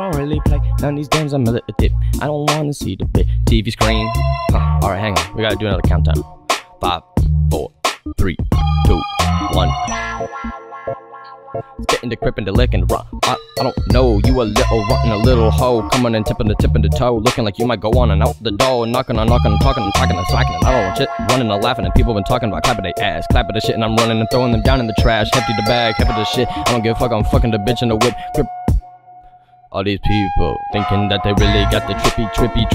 don't really play none of these games. I'm a dip. I don't wanna see the big TV screen. Alright, hang on. We gotta do another countdown. 5, 4, 3, 2, 1. Spitting the crip and the lick and the rock. I don't know, you a little rotten, a little hoe. Coming and tipping the tip and the toe. Looking like you might go on and out the door. Knocking on, talking and talking and slacking. And I don't want shit. Running and laughing and people been talking about clapping their ass. Clapping the shit and I'm running and throwing them down in the trash. Hefty the bag, hefty the shit. I don't give a fuck, I'm fucking the bitch in the whip. Grip. All these people thinking that they really got the trippy.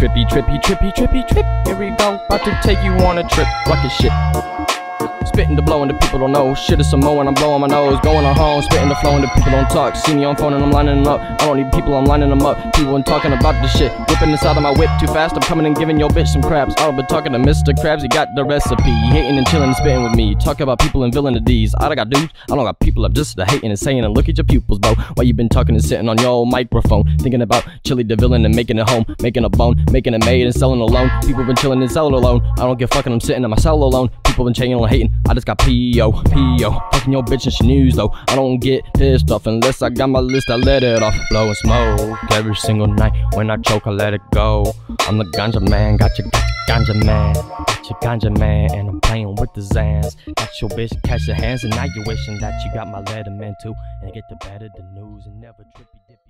Here we go, about to take you on a trip. Rocket shit. Spitting the blow and the people don't know. Shit is some more and I'm blowing my nose. Going on home, spitting the flow and the people don't talk. See me on phone and I'm lining them up. I don't need people, I'm lining them up. People ain't talking about this shit. Whipping this out of my whip too fast. I'm coming and giving your bitch some crabs. I've been talking to Mr. Krabs, he got the recipe. He hating and chilling and spitting with me. Talk about people and villain the D's. I got dudes, I don't got people. I'm just the hating and saying and look at your pupils, bro. Why you been talking and sitting on your old microphone? Thinking about Chili the villain and making it home. Making a bone, making it made and selling alone. People been chilling and selling alone. I don't give a fuck and I'm sitting in my cell alone. People been changing and hating. I just got P.O. Fucking your bitch and she news though. I don't get pissed off unless I got my list, I let it off. Blowing smoke every single night. When I choke, I let it go. I'm the ganja man, got your ganja man. Got your ganja man, and I'm playing with the Zans. Got your bitch, catch your hands, and now you wishing that you got my Letterman too. And get the better the news and never trippy dip.